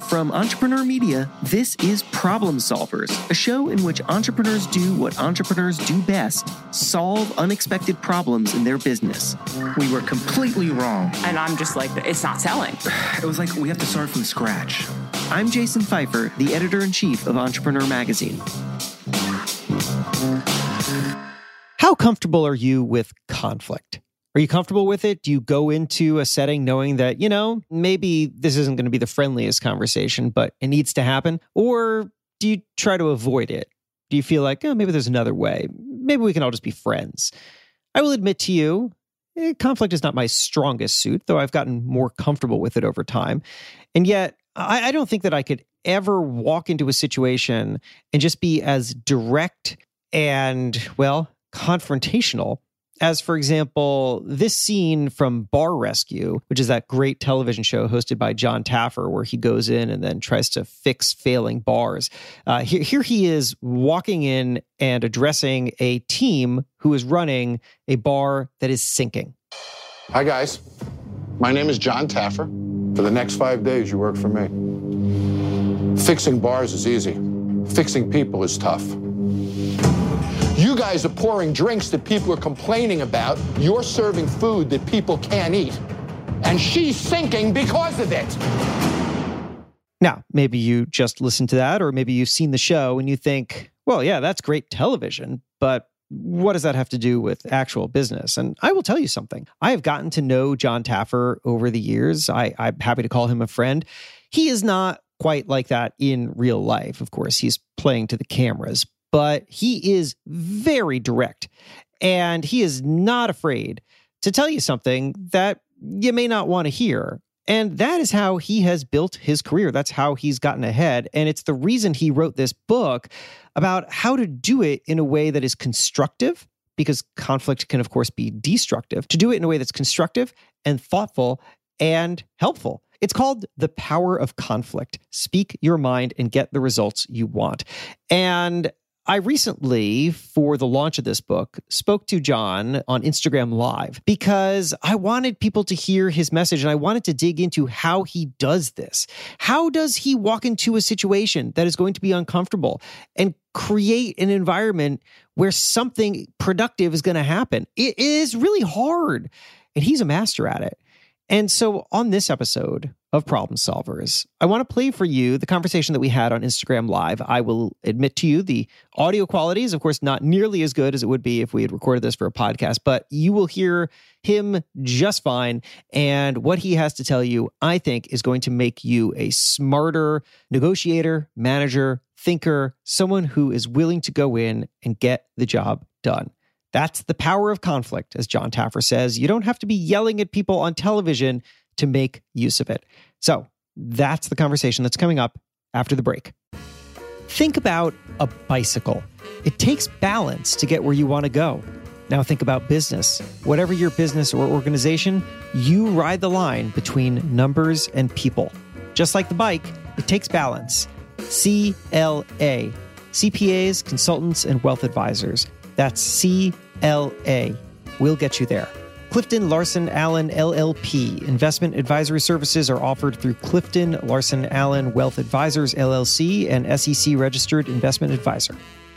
From Entrepreneur Media, this is Problem Solvers, a show in which entrepreneurs do what entrepreneurs do best: solve unexpected problems in their business. We were completely wrong. And I'm just like, it's not selling. It was like we have to start from scratch. I'm Jason Pfeiffer, the editor-in-chief of Entrepreneur Magazine. How comfortable are you with conflict? Are you comfortable with it? Do you go into a setting knowing that, maybe this isn't going to be the friendliest conversation, but it needs to happen? Or do you try to avoid it? Do you feel like, maybe there's another way? Maybe we can all just be friends. I will admit to you, conflict is not my strongest suit, though I've gotten more comfortable with it over time. And yet, I don't think that I could ever walk into a situation and just be as direct and, confrontational as, for example, this scene from Bar Rescue, which is that great television show hosted by Jon Taffer, where he goes in and then tries to fix failing bars. Here he is walking in and addressing a team who is running a bar that is sinking. Hi, guys. My name is Jon Taffer. For the next 5 days, you work for me. Fixing bars is easy. Fixing people is tough. You guys are pouring drinks that people are complaining about. You're serving food that people can't eat. And she's sinking because of it. Now, maybe you just listened to that, or maybe you've seen the show and you think, well, yeah, that's great television, but what does that have to do with actual business? And I will tell you something. I have gotten to know Jon Taffer over the years. I'm happy to call him a friend. He is not quite like that in real life. Of course, he's playing to the cameras, but he is very direct, and he is not afraid to tell you something that you may not want to hear. And that is how he has built his career. That's how he's gotten ahead. And it's the reason he wrote this book about how to do it in a way that is constructive, because conflict can, of course, be destructive. To do it in a way that's constructive and thoughtful and helpful. It's called The Power of Conflict. Speak your mind and get the results you want. And I recently, for the launch of this book, spoke to Jon on Instagram Live because I wanted people to hear his message, and I wanted to dig into how he does this. How does he walk into a situation that is going to be uncomfortable and create an environment where something productive is going to happen? It is really hard, and he's a master at it. And so on this episode of Problem Solvers, I want to play for you the conversation that we had on Instagram Live. I will admit to you, the audio quality is, of course, not nearly as good as it would be if we had recorded this for a podcast, but you will hear him just fine. And what he has to tell you, I think, is going to make you a smarter negotiator, manager, thinker, someone who is willing to go in and get the job done. That's the power of conflict, as Jon Taffer says. You don't have to be yelling at people on television to make use of it. So that's the conversation that's coming up after the break. Think about a bicycle. It takes balance to get where you want to go. Now think about business. Whatever your business or organization, you ride the line between numbers and people. Just like the bike, it takes balance. CLA. CPAs, consultants, and wealth advisors. That's CLA. We'll get you there. Clifton Larson Allen LLP. Investment advisory services are offered through Clifton Larson Allen Wealth Advisors LLC, and SEC registered investment advisor.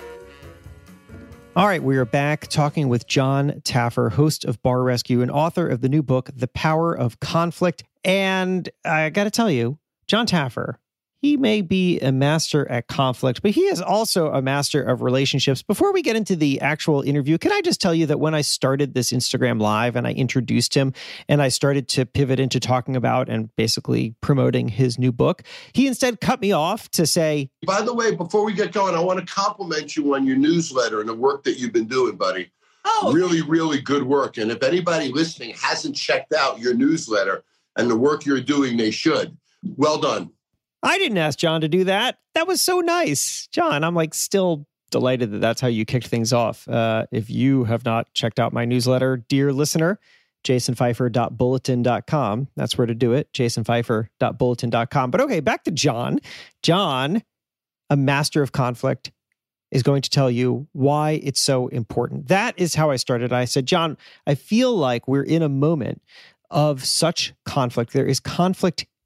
All right, we are back talking with Jon Taffer, host of Bar Rescue and author of the new book, The Power of Conflict. And I got to tell you, Jon Taffer, he may be a master at conflict, but he is also a master of relationships. Before we get into the actual interview, can I just tell you that when I started this Instagram Live and I introduced him and I started to pivot into talking about and basically promoting his new book, he instead cut me off to say, by the way, before we get going, I want to compliment you on your newsletter and the work that you've been doing, buddy. Oh, really, really good work. And if anybody listening hasn't checked out your newsletter and the work you're doing, they should. Well done. I didn't ask Jon to do that. That was so nice. Jon, I'm still delighted that that's how you kicked things off. If you have not checked out my newsletter, dear listener, jasonpfeiffer.bulletin.com. That's where to do it, jasonpfeiffer.bulletin.com. But okay, back to Jon. Jon, a master of conflict, is going to tell you why it's so important. That is how I started. I said, Jon, I feel like we're in a moment of such conflict. There is conflict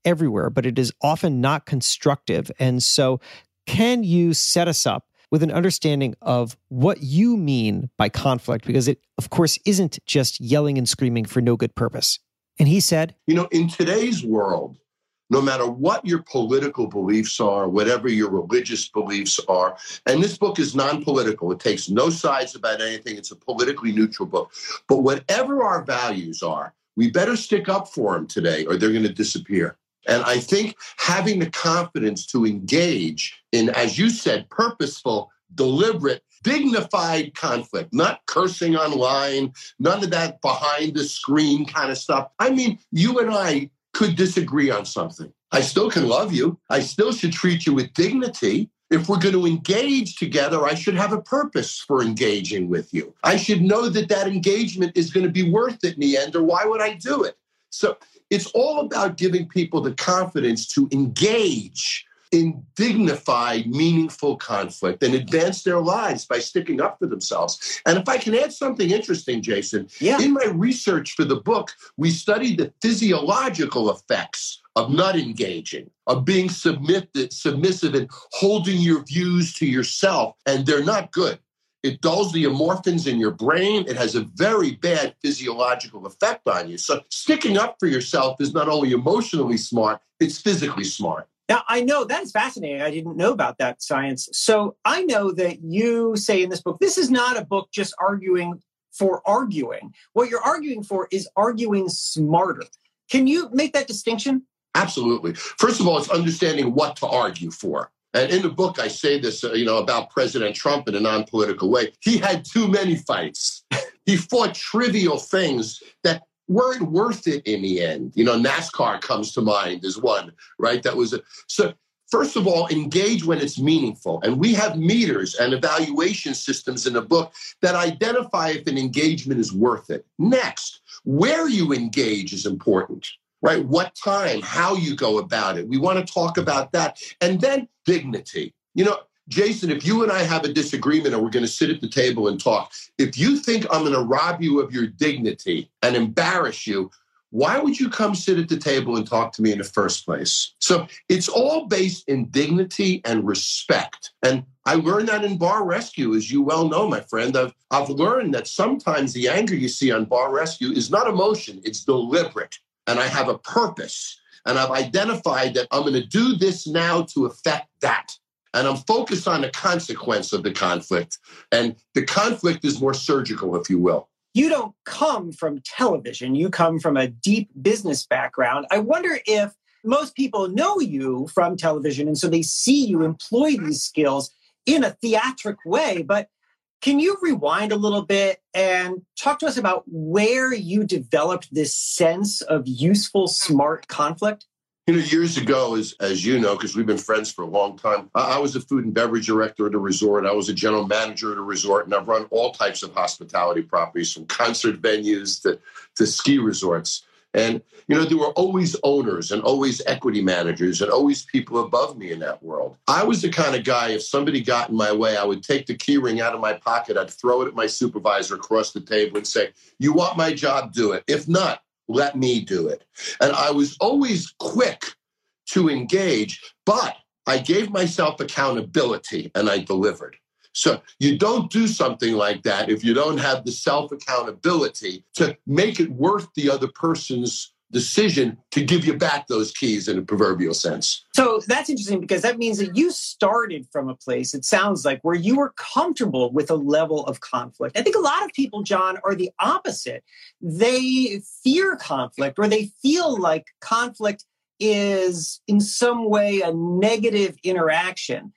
everywhere, but it is often not constructive. And so can you set us up with an understanding of what you mean by conflict? Because it, of course, isn't just yelling and screaming for no good purpose. And he said, in today's world, no matter what your political beliefs are, whatever your religious beliefs are, and this book is non-political. It takes no sides about anything. It's a politically neutral book. But whatever our values are, we better stick up for them today or they're going to disappear. And I think having the confidence to engage in, as you said, purposeful, deliberate, dignified conflict, not cursing online, none of that behind the screen kind of stuff. I mean, you and I could disagree on something. I still can love you. I still should treat you with dignity. If we're going to engage together, I should have a purpose for engaging with you. I should know that that engagement is going to be worth it in the end, or why would I do it? So it's all about giving people the confidence to engage in dignified, meaningful conflict and advance their lives by sticking up for themselves. And if I can add something interesting, Jason, in my research for the book, we studied the physiological effects of not engaging, of being submissive and holding your views to yourself, and they're not good. It dulls the endorphins in your brain. It has a very bad physiological effect on you. So sticking up for yourself is not only emotionally smart, it's physically smart. Now, I know that is fascinating. I didn't know about that science. So I know that you say in this book, this is not a book just arguing for arguing. What you're arguing for is arguing smarter. Can you make that distinction? Absolutely. First of all, it's understanding what to argue for. And in the book, I say this, about President Trump in a non-political way. He had too many fights. He fought trivial things that weren't worth it in the end. NASCAR comes to mind as one, right? So first of all, engage when it's meaningful. And we have meters and evaluation systems in the book that identify if an engagement is worth it. Next, where you engage is important, right? What time, how you go about it. We want to talk about that. And then dignity. Jason, if you and I have a disagreement and we're going to sit at the table and talk, if you think I'm going to rob you of your dignity and embarrass you, why would you come sit at the table and talk to me in the first place? So it's all based in dignity and respect. And I learned that in Bar Rescue, as you well know, my friend. I've learned that sometimes the anger you see on Bar Rescue is not emotion, it's deliberate. And I have a purpose. And I've identified that I'm going to do this now to affect that. And I'm focused on the consequence of the conflict. And the conflict is more surgical, if you will. You don't come from television. You come from a deep business background. I wonder if most people know you from television, and so they see you employ these skills in a theatric way. But can you rewind a little bit and talk to us about where you developed this sense of useful, smart conflict? Years ago, as you know, because we've been friends for a long time, I was a food and beverage director at a resort. I was a general manager at a resort, and I've run all types of hospitality properties, from concert venues to ski resorts. And, there were always owners and always equity managers and always people above me in that world. I was the kind of guy, if somebody got in my way, I would take the key ring out of my pocket, I'd throw it at my supervisor across the table and say, "You want my job, do it. If not, let me do it." And I was always quick to engage, but I gave myself accountability and I delivered. So you don't do something like that if you don't have the self-accountability to make it worth the other person's decision to give you back those keys in a proverbial sense. So that's interesting, because that means that you started from a place, it sounds like, where you were comfortable with a level of conflict. I think a lot of people, John, are the opposite. They fear conflict, or they feel like conflict is in some way a negative interaction.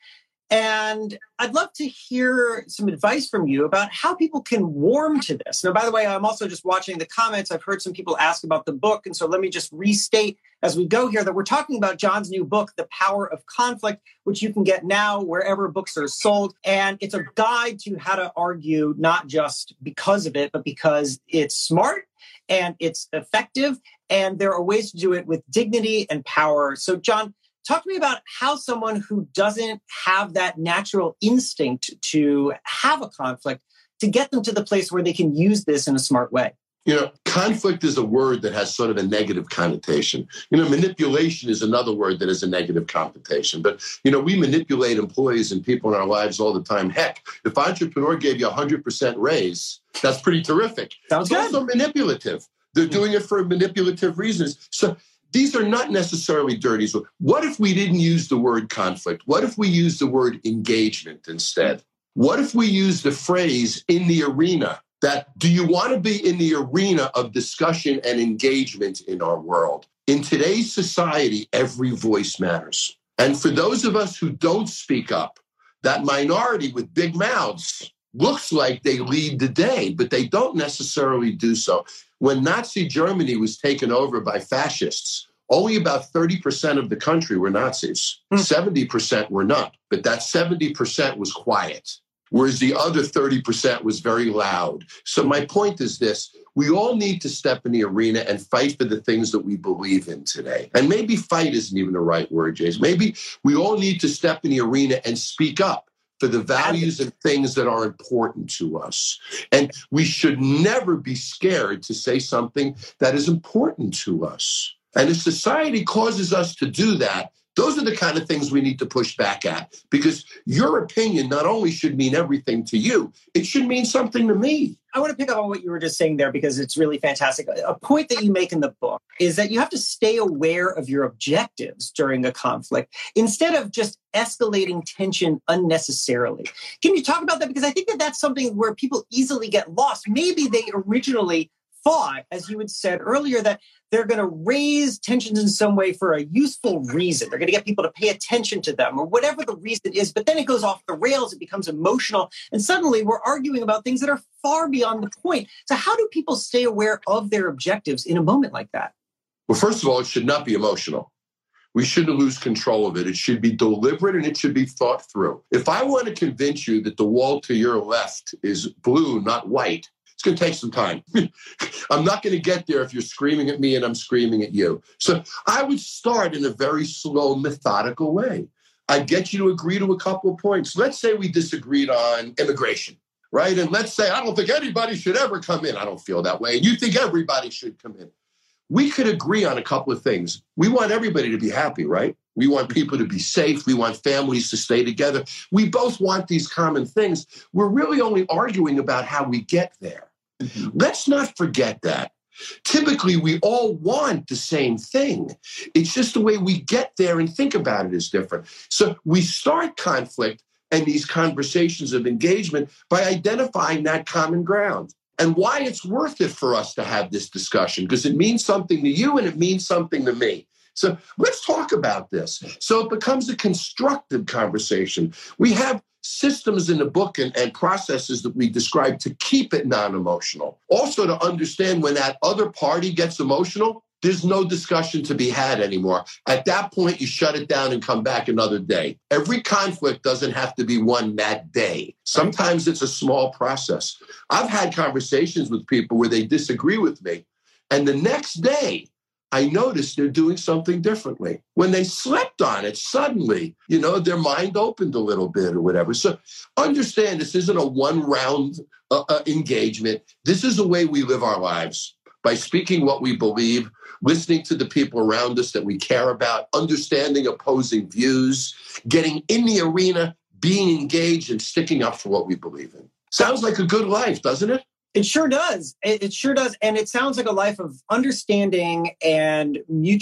And I'd love to hear some advice from you about how people can warm to this. Now, by the way, I'm also just watching the comments. I've heard some people ask about the book. And so let me just restate as we go here that we're talking about John's new book, The Power of Conflict, which you can get now wherever books are sold. And it's a guide to how to argue, not just because of it, but because it's smart and it's effective. And there are ways to do it with dignity and power. So, John, talk to me about how someone who doesn't have that natural instinct to have a conflict, to get them to the place where they can use this in a smart way. Conflict is a word that has sort of a negative connotation. Manipulation is another word that has a negative connotation. But, we manipulate employees and people in our lives all the time. Heck, if Entrepreneur gave you 100% raise, that's pretty terrific. Sounds good. It's also manipulative. They're doing it for manipulative reasons. So these are not necessarily dirty. So what if we didn't use the word conflict? What if we use the word engagement instead? What if we use the phrase in the arena? That do you want to be in the arena of discussion and engagement in our world? In today's society, every voice matters. And for those of us who don't speak up, that minority with big mouths looks like they lead the day, but they don't necessarily do so. When Nazi Germany was taken over by fascists, only about 30% of the country were Nazis. 70% were not, but that 70% was quiet. Whereas the other 30% was very loud. So my point is this, we all need to step in the arena and fight for the things that we believe in today. And maybe fight isn't even the right word, Jason. Maybe we all need to step in the arena and speak up for the values and things that are important to us. And we should never be scared to say something that is important to us. And if society causes us to do that, those are the kind of things we need to push back at, because your opinion not only should mean everything to you, it should mean something to me. I want to pick up on what you were just saying there because it's really fantastic. A point that you make in the book is that you have to stay aware of your objectives during a conflict instead of just escalating tension unnecessarily. Can you talk about that? Because I think that that's something where people easily get lost. Maybe they originally thought, as you had said earlier, that they're going to raise tensions in some way for a useful reason. They're going to get people to pay attention to them or whatever the reason is. But then it goes off the rails. It becomes emotional. And suddenly we're arguing about things that are far beyond the point. So how do people stay aware of their objectives in a moment like that? Well, first of all, it should not be emotional. We shouldn't lose control of it. It should be deliberate and it should be thought through. If I want to convince you that the wall to your left is blue, not white, it's going to take some time. I'm not going to get there if you're screaming at me and I'm screaming at you. So I would start in a very slow, methodical way. I'd get you to agree to a couple of points. Let's say we disagreed on immigration, right? And let's say, I don't think anybody should ever come in. I don't feel that way. And you think everybody should come in. We could agree on a couple of things. We want everybody to be happy, right? We want people to be safe. We want families to stay together. We both want these common things. We're really only arguing about how we get there. Let's not forget that. Typically, we all want the same thing. It's just the way we get there and think about it is different. So we start conflict and these conversations of engagement by identifying that common ground and why it's worth it for us to have this discussion, because it means something to you and it means something to me. So let's talk about this. So it becomes a constructive conversation. We have systems in the book and processes that we describe to keep it non-emotional. Also to understand when that other party gets emotional, there's no discussion to be had anymore. At that point, you shut it down and come back another day. Every conflict doesn't have to be won that day. Sometimes it's a small process. I've had conversations with people where they disagree with me, and the next day, I noticed they're doing something differently. When they slept on it, suddenly, their mind opened a little bit or whatever. So understand this isn't a one-round engagement. This is the way we live our lives, by speaking what we believe, listening to the people around us that we care about, understanding opposing views, getting in the arena, being engaged, and sticking up for what we believe in. Sounds like a good life, doesn't it? It sure does. It sure does. And it sounds like a life of understanding and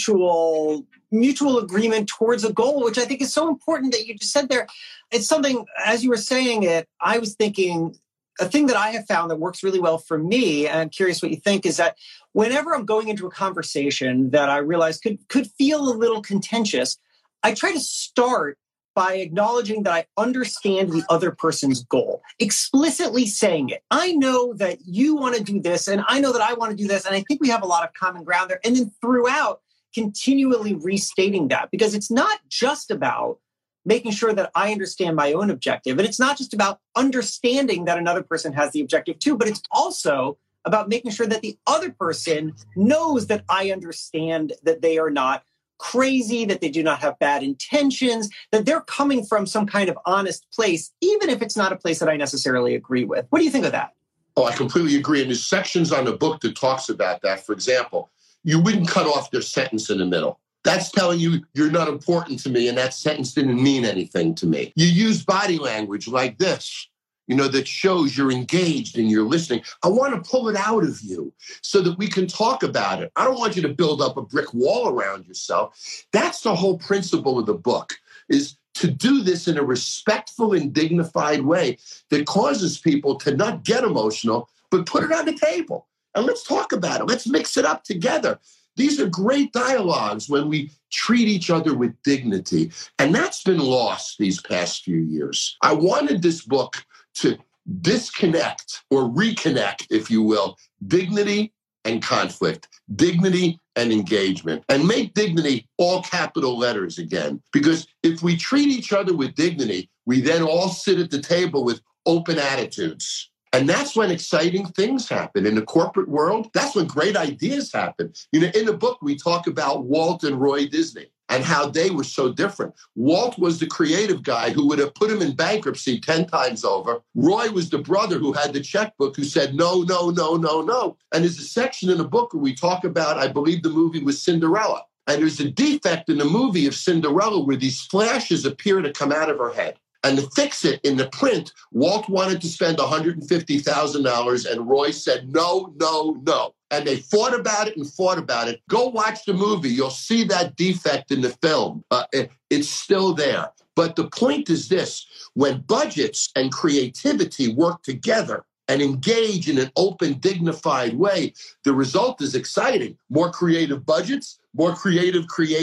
mutual agreement towards a goal, which I think is so important that you just said there. It's something, as you were saying it, I was thinking a thing that I have found that works really well for me, and I'm curious what you think, is that whenever I'm going into a conversation that I realize could feel a little contentious, I try to start by acknowledging that I understand the other person's goal, explicitly saying it. I know that you want to do this, and I know that I want to do this, and I think we have a lot of common ground there. And then throughout, continually restating that, because it's not just about making sure that I understand my own objective, and it's not just about understanding that another person has the objective too, but it's also about making sure that the other person knows that I understand that they are not crazy, that they do not have bad intentions, that they're coming from some kind of honest place, even if it's not a place that I necessarily agree with. What do you think of that? Oh, I completely agree. And there's sections on the book that talks about that. For example, you wouldn't cut off their sentence in the middle. That's telling you you're not important to me, and that sentence didn't mean anything to me. You use body language like this, that shows you're engaged and you're listening. I want to pull it out of you so that we can talk about it. I don't want you to build up a brick wall around yourself. That's the whole principle of the book, is to do this in a respectful and dignified way that causes people to not get emotional, but put it on the table. And let's talk about it. Let's mix it up together. These are great dialogues when we treat each other with dignity. And that's been lost these past few years. I wanted this book to disconnect or reconnect, if you will, dignity and conflict, dignity and engagement, and make dignity all capital letters again. Because if we treat each other with dignity, we then all sit at the table with open attitudes. And that's when exciting things happen in the corporate world. That's when great ideas happen. In the book, we talk about Walt and Roy Disney and how they were so different. Walt was the creative guy who would have put him in bankruptcy 10 times over. Roy was the brother who had the checkbook who said, no, no, no, no, no. And there's a section in the book where we talk about, I believe the movie was Cinderella. And there's a defect in the movie of Cinderella where these flashes appear to come out of her head. And to fix it in the print, Walt wanted to spend $150,000, and Roy said, no, no, no. And they fought about it and fought about it. Go watch the movie. You'll see that defect in the film. It's still there. But the point is this: when budgets and creativity work together and engage in an open, dignified way, the result is exciting. More creative budgets, more creative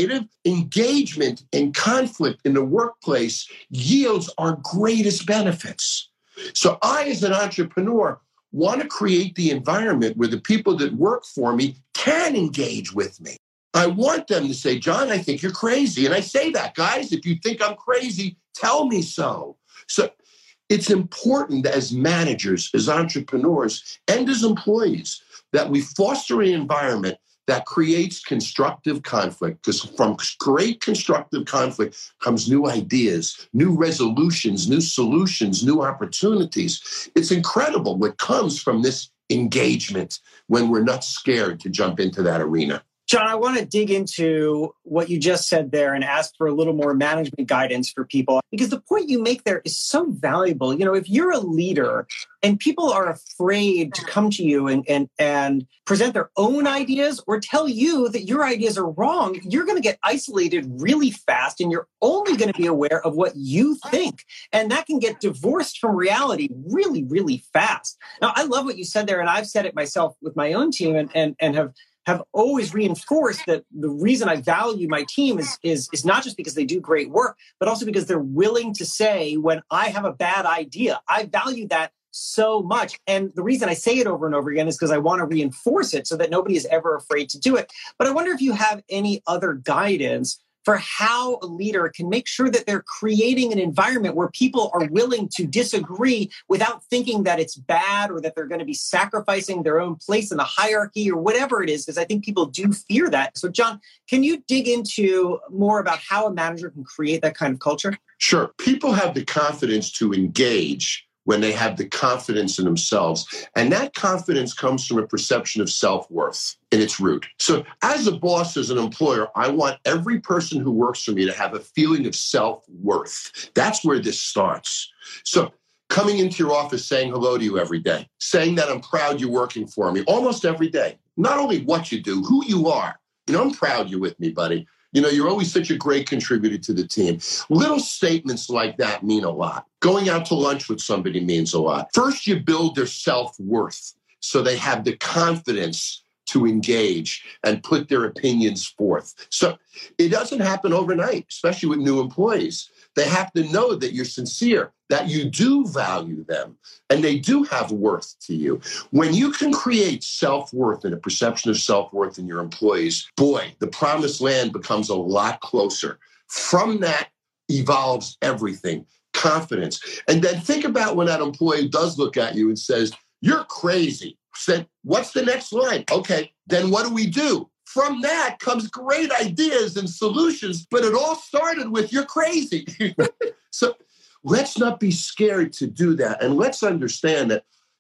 engagement and conflict in the workplace yields our greatest benefits. So I, as an entrepreneur, want to create the environment where the people that work for me can engage with me. I want them to say, John, I think you're crazy. And I say that, guys, if you think I'm crazy, tell me so. So it's important as managers, as entrepreneurs, and as employees that we foster an environment that creates constructive conflict, because from great constructive conflict comes new ideas, new resolutions, new solutions, new opportunities. It's incredible what comes from this engagement when we're not scared to jump into that arena. John, I want to dig into what you just said there and ask for a little more management guidance for people, because the point you make there is so valuable. If you're a leader and people are afraid to come to you and present their own ideas or tell you that your ideas are wrong, you're going to get isolated really fast, and you're only going to be aware of what you think. And that can get divorced from reality really, really fast. Now, I love what you said there, and I've said it myself with my own team and have always reinforced that the reason I value my team is not just because they do great work, but also because they're willing to say when I have a bad idea. I value that so much. And the reason I say it over and over again is because I want to reinforce it so that nobody is ever afraid to do it. But I wonder if you have any other guidance for how a leader can make sure that they're creating an environment where people are willing to disagree without thinking that it's bad or that they're going to be sacrificing their own place in the hierarchy or whatever it is, because I think people do fear that. So, John, can you dig into more about how a manager can create that kind of culture? Sure. People have the confidence to engage when they have the confidence in themselves. And that confidence comes from a perception of self-worth in its root. So as a boss, as an employer, I want every person who works for me to have a feeling of self-worth. That's where this starts. So coming into your office, saying hello to you every day, saying that I'm proud you're working for me almost every day. Not only what you do, who you are. I'm proud you're with me, buddy. You're always such a great contributor to the team. Little statements like that mean a lot. Going out to lunch with somebody means a lot. First, you build their self-worth so they have the confidence to engage and put their opinions forth. So it doesn't happen overnight, especially with new employees. They have to know that you're sincere, that you do value them, and they do have worth to you. When you can create self-worth and a perception of self-worth in your employees, boy, the promised land becomes a lot closer. From that evolves everything, confidence. And then think about when that employee does look at you and says, you're crazy. Said, what's the next line? Okay, then what do we do? From that comes great ideas and solutions, but it all started with you're crazy. So let's not be scared to do that. And let's understand that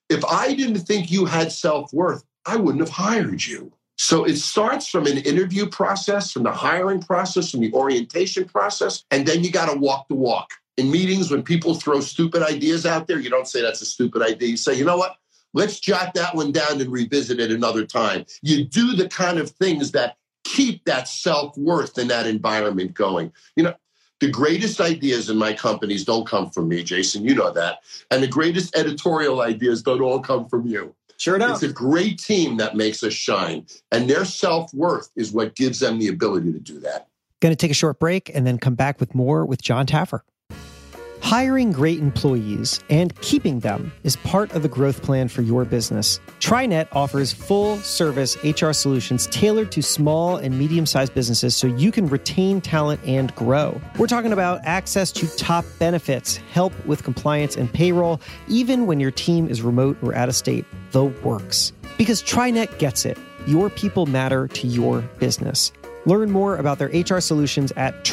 If I didn't think you had self-worth, I wouldn't have hired you. So it starts from an interview process, from the hiring process, from the orientation process, and then you got to walk the walk. In meetings, when people throw stupid ideas out there, you don't say that's a stupid idea. You say, you know what? Let's jot that one down and revisit it another time. You do the kind of things that keep that self-worth in that environment going. You know, the greatest ideas in my companies don't come from me, Jason. You know that. And the greatest editorial ideas don't all come from you. Sure don't. It's a great team that makes us shine. And their self-worth is what gives them the ability to do that. Going to take a short break and then come back with more with Jon Taffer. Hiring great employees and keeping them is part of the growth plan for your business. TriNet offers full-service HR solutions tailored to small and medium-sized businesses so you can retain talent and grow. We're talking about access to top benefits, help with compliance and payroll, even when your team is remote or out of state. The works. Because TriNet gets it. Your people matter to your business. Learn more about their HR solutions at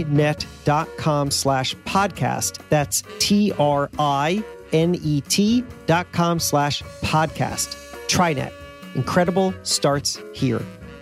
trinet.com/podcast. That's TRINET.com/podcast. TriNet. Incredible starts here.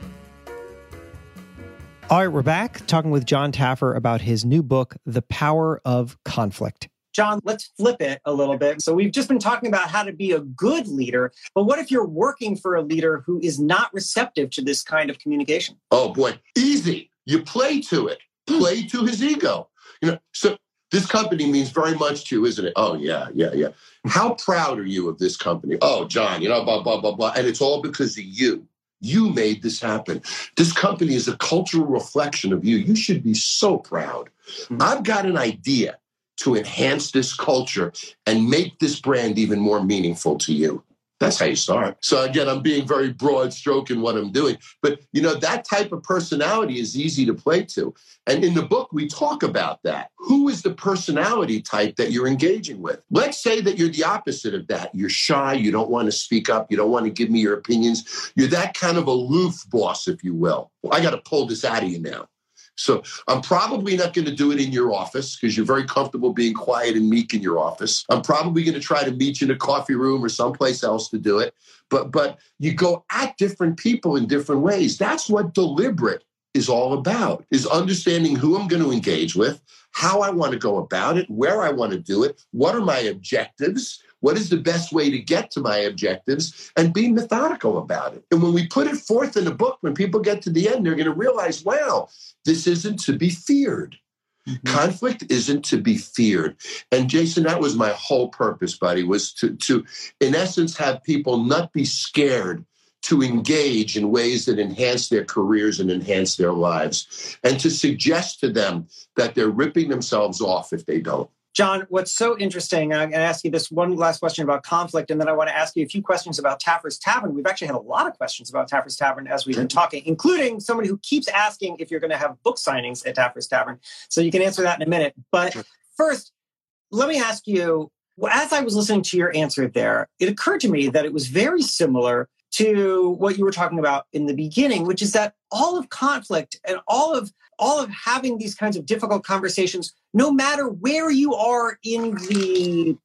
All right, we're back talking with Jon Taffer about his new book, The Power of Conflict. John, let's flip it a little bit. So we've just been talking about how to be a good leader, but what if you're working for a leader who is not receptive to this kind of communication? Oh boy, easy. You play to it. Play to his ego. You know, so this company means very much to you, isn't it? Oh, yeah. How proud are you of this company? Oh, John, you know, blah, blah, blah, blah. And it's all because of you. You made this happen. This company is a cultural reflection of you. You should be so proud. I've got an idea to enhance this culture and make this brand even more meaningful to you. That's how you start. So again, I'm being very broad stroke in what I'm doing. But, you know, that type of personality is easy to play to. And in the book, we talk about that. Who is the personality type that you're engaging with? Let's say that you're the opposite of that. You're shy. You don't want to speak up. You don't want to give me your opinions. You're that kind of aloof boss, if you will. I got to pull this out of you now. So I'm probably not going to do it in your office because you're very comfortable being quiet and meek in your office. I'm probably going to try to meet you in a coffee room or someplace else to do it. But you go at different people in different ways. That's what deliberate is all about, is understanding who I'm going to engage with, how I want to go about it, where I want to do it, what are my objectives, what is the best way to get to my objectives, and be methodical about it. And when we put it forth in the book, when people get to the end, they're going to realize, wow, this isn't to be feared. Mm-hmm. Conflict isn't to be feared. And Jason, that was my whole purpose, buddy, was to in essence, have people not be scared to engage in ways that enhance their careers and enhance their lives, and to suggest to them that they're ripping themselves off if they don't. John, what's so interesting, and I'm going to ask you this one last question about conflict, and then I want to ask you a few questions about Taffer's Tavern. We've actually had a lot of questions about Taffer's Tavern as we've been talking, including somebody who keeps asking if you're going to have book signings at Taffer's Tavern. So you can answer that in a minute. But first, let me ask you, as I was listening to your answer there, it occurred to me that it was very similar to what you were talking about in the beginning, which is that all of conflict and all of having these kinds of difficult conversations, no matter where you are in the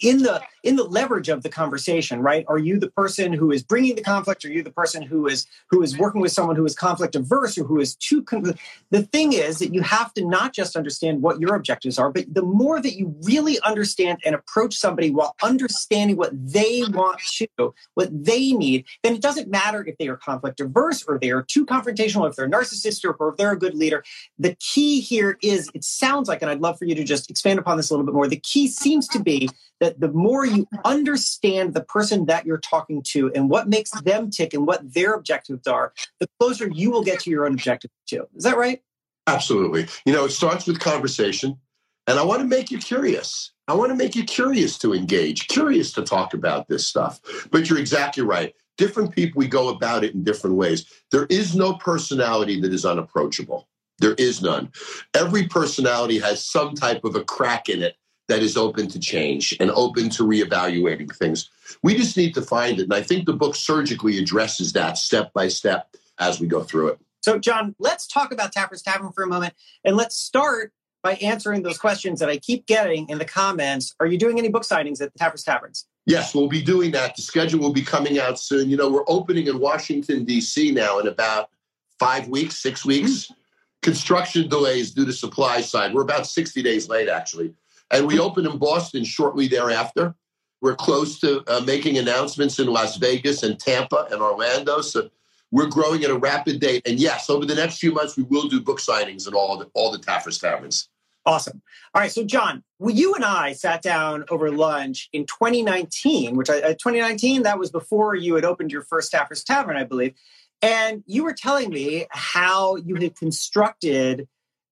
leverage of the conversation, right? Are you the person who is bringing the conflict? Are you the person who is working with someone who is conflict averse or who is too? The thing is that you have to not just understand what your objectives are, but the more that you really understand and approach somebody while understanding what they want to, what they need, then it doesn't matter if they are conflict averse or they are too confrontational, if they're narcissistic or if they're a good leader. The key here is, it sounds like, and I'd love for you to just expand upon this a little bit more, the key seems to be that the more you understand the person that you're talking to and what makes them tick and what their objectives are, the closer you will get to your own objectives too. Is that right? Absolutely. You know, it starts with conversation, and I want to make you curious. I want to make you curious to engage, curious to talk about this stuff. But you're exactly right. Different people, we go about it in different ways. There is no personality that is unapproachable. There is none. Every personality has some type of a crack in it that is open to change and open to reevaluating things. We just need to find it. And I think the book surgically addresses that step by step as we go through it. So, John, let's talk about Taffer's Tavern for a moment. And let's start by answering those questions that I keep getting in the comments. Are you doing any book signings at Taffer's Taverns? Yes, we'll be doing that. The schedule will be coming out soon. You know, we're opening in Washington, D.C. now in about 5 weeks, 6 weeks. Construction delays due to supply side. We're about 60 days late, actually. And we open in Boston shortly thereafter. We're close to making announcements in Las Vegas and Tampa and Orlando. So we're growing at a rapid rate. And yes, over the next few months, we will do book signings in all the Taffer's Taverns. Awesome. All right. So, John, you and I sat down over lunch in 2019, 2019, that was before you had opened your first Taffer's Tavern, I believe. And you were telling me how you had constructed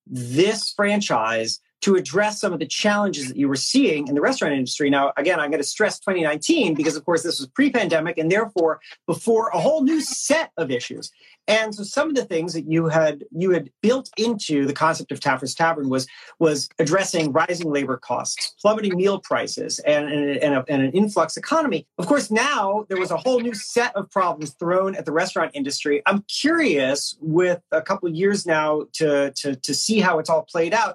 this franchise to address some of the challenges that you were seeing in the restaurant industry. Now, again, I'm going to stress 2019 because, of course, this was pre-pandemic and therefore before a whole new set of issues. And so some of the things that you had built into the concept of Taffer's Tavern was addressing rising labor costs, plummeting meal prices, and an influx economy. Of course, now there was a whole new set of problems thrown at the restaurant industry. I'm curious, with a couple of years now to see how it's all played out,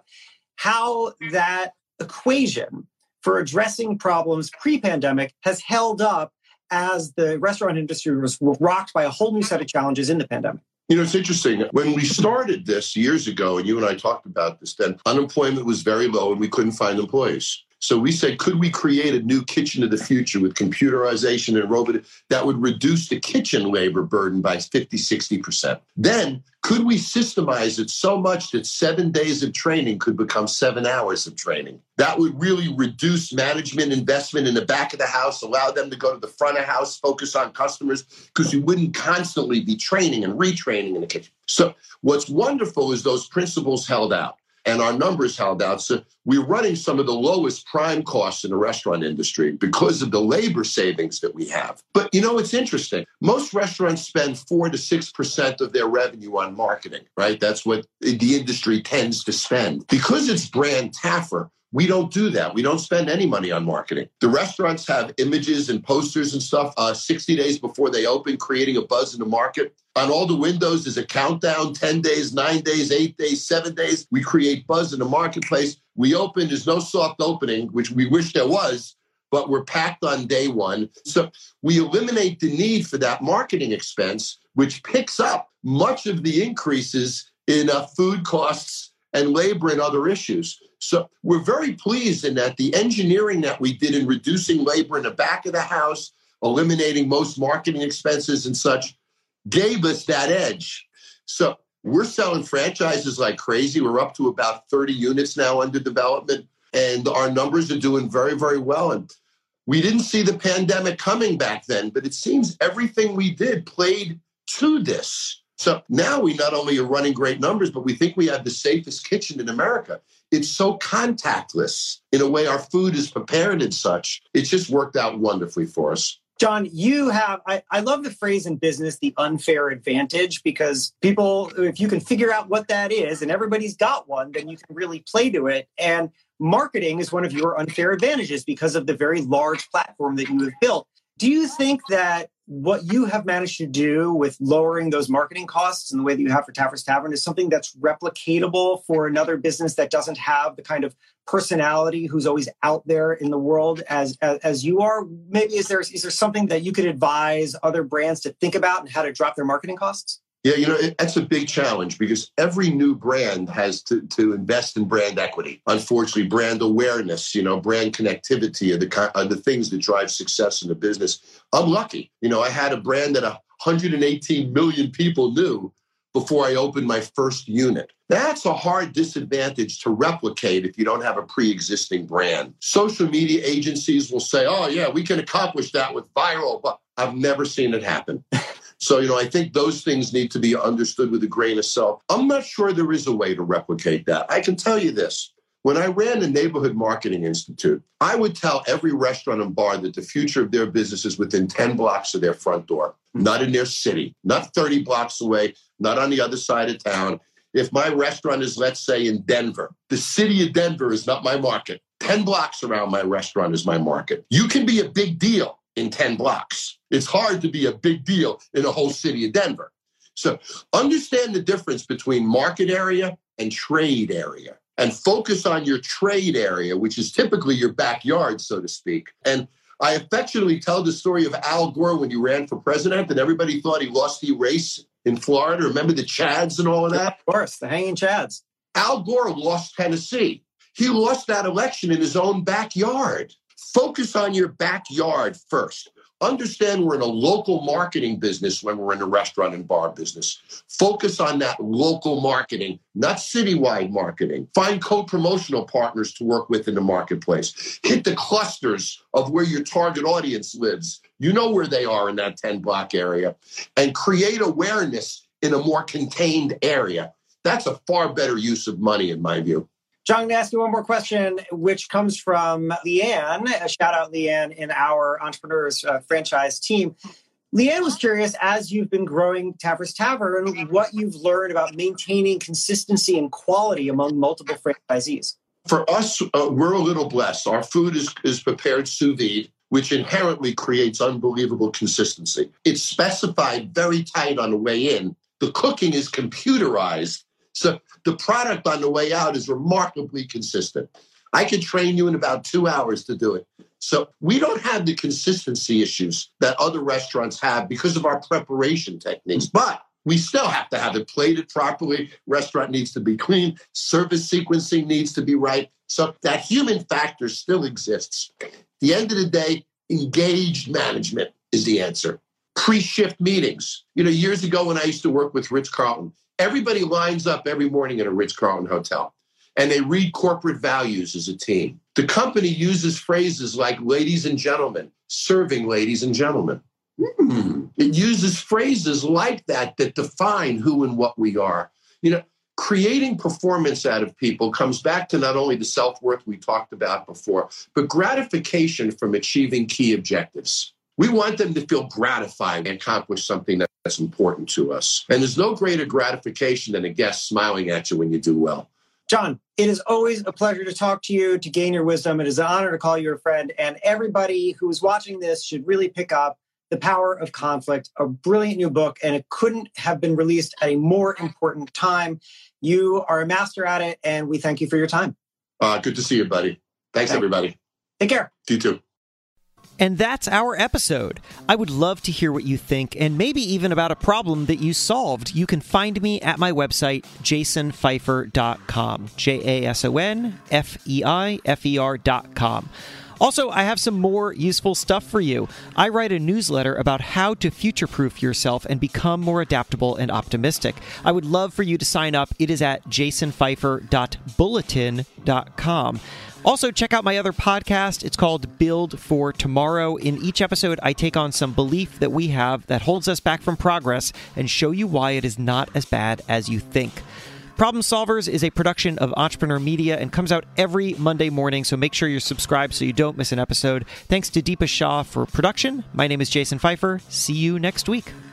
how that equation for addressing problems pre-pandemic has held up as the restaurant industry was rocked by a whole new set of challenges in the pandemic. You know, it's interesting. When we started this years ago, and you and I talked about this then, unemployment was very low and we couldn't find employees. So we said, could we create a new kitchen of the future with computerization and robot that would reduce the kitchen labor burden by 50, 60%? Then could we systemize it so much that 7 days of training could become 7 hours of training? That would really reduce management investment in the back of the house, allow them to go to the front of the house, focus on customers, because you wouldn't constantly be training and retraining in the kitchen. So what's wonderful is those principles held out. And our numbers held out. So we're running some of the lowest prime costs in the restaurant industry because of the labor savings that we have. But you know, it's interesting. Most restaurants spend 4 to 6% of their revenue on marketing, right? That's what the industry tends to spend. Because it's brand Taffer, we don't do that. We don't spend any money on marketing. The restaurants have images and posters and stuff 60 days before they open, creating a buzz in the market. On all the windows, there's a countdown, 10 days, 9 days, 8 days, 7 days. We create buzz in the marketplace. We open, there's no soft opening, which we wish there was, but we're packed on day one. So we eliminate the need for that marketing expense, which picks up much of the increases in food costs and labor and other issues. So we're very pleased in that the engineering that we did in reducing labor in the back of the house, eliminating most marketing expenses and such, gave us that edge. So we're selling franchises like crazy. We're up to about 30 units now under development, and our numbers are doing very, very well. And we didn't see the pandemic coming back then, but it seems everything we did played to this. So now we not only are running great numbers, but we think we have the safest kitchen in America. It's so contactless in a way our food is prepared and such. It's just worked out wonderfully for us. John, you have, I love the phrase in business, the unfair advantage, because people, if you can figure out what that is, and everybody's got one, then you can really play to it. And marketing is one of your unfair advantages because of the very large platform that you have built. Do you think that what you have managed to do with lowering those marketing costs in the way that you have for Taffer's Tavern is something that's replicatable for another business that doesn't have the kind of personality who's always out there in the world as you are? Maybe is there something that you could advise other brands to think about and how to drop their marketing costs? Yeah, you know, that's a big challenge because every new brand has to invest in brand equity. Unfortunately, brand awareness, you know, brand connectivity are the things that drive success in the business. I'm lucky. You know, I had a brand that 118 million people knew before I opened my first unit. That's a hard disadvantage to replicate if you don't have a pre-existing brand. Social media agencies will say, oh, yeah, we can accomplish that with viral, but I've never seen it happen. So, you know, I think those things need to be understood with a grain of salt. I'm not sure there is a way to replicate that. I can tell you this. When I ran the Neighborhood Marketing Institute, I would tell every restaurant and bar that the future of their business is within 10 blocks of their front door, not in their city, not 30 blocks away, not on the other side of town. If my restaurant is, let's say, in Denver, the city of Denver is not my market. 10 blocks around my restaurant is my market. You can be a big deal in 10 blocks. It's hard to be a big deal in a whole city of Denver. So understand the difference between market area and trade area, and focus on your trade area, which is typically your backyard, so to speak. And I affectionately tell the story of Al Gore when he ran for president and everybody thought he lost the race in Florida. Remember the Chads and all of that? Of course, the hanging Chads. Al Gore lost Tennessee. He lost that election in his own backyard. Focus on your backyard first. Understand we're in a local marketing business when we're in a restaurant and bar business. Focus on that local marketing, not citywide marketing. Find co-promotional partners to work with in the marketplace. Hit the clusters of where your target audience lives. You know where they are in that 10-block area. And create awareness in a more contained area. That's a far better use of money, in my view. John, I'm going to ask you one more question, which comes from Leanne. A shout out, Leanne, in our Entrepreneurs franchise team. Leanne was curious, as you've been growing Taffer's Tavern, what you've learned about maintaining consistency and quality among multiple franchisees. For us, we're a little blessed. Our food is prepared sous vide, which inherently creates unbelievable consistency. It's specified very tight on the way in. The cooking is computerized. So the product on the way out is remarkably consistent. I could train you in about 2 hours to do it. So we don't have the consistency issues that other restaurants have because of our preparation techniques. But we still have to have it plated properly. Restaurant needs to be clean. Service sequencing needs to be right. So that human factor still exists. At the end of the day, engaged management is the answer. Pre-shift meetings. Years ago when I used to work with Ritz-Carlton, everybody lines up every morning at a Ritz-Carlton hotel, and they read corporate values as a team. The company uses phrases like ladies and gentlemen, serving ladies and gentlemen. It uses phrases like that define who and what we are. Creating performance out of people comes back to not only the self-worth we talked about before, but gratification from achieving key objectives. We want them to feel gratified and accomplish something that's important to us. And there's no greater gratification than a guest smiling at you when you do well. John, it is always a pleasure to talk to you, to gain your wisdom. It is an honor to call you a friend. And everybody who is watching this should really pick up The Power of Conflict, a brilliant new book, and it couldn't have been released at a more important time. You are a master at it, and we thank you for your time. Good to see you, buddy. Thanks, everybody. Take care. You too. And that's our episode. I would love to hear what you think, and maybe even about a problem that you solved. You can find me at my website, jasonfeifer.com. JASONFEIFER.com. Also, I have some more useful stuff for you. I write a newsletter about how to future-proof yourself and become more adaptable and optimistic. I would love for you to sign up. It is at jasonfeifer.bulletin.com. Also, check out my other podcast. It's called Build for Tomorrow. In each episode, I take on some belief that we have that holds us back from progress and show you why it is not as bad as you think. Problem Solvers is a production of Entrepreneur Media and comes out every Monday morning, so make sure you're subscribed so you don't miss an episode. Thanks to Deepa Shah for production. My name is Jason Feifer. See you next week.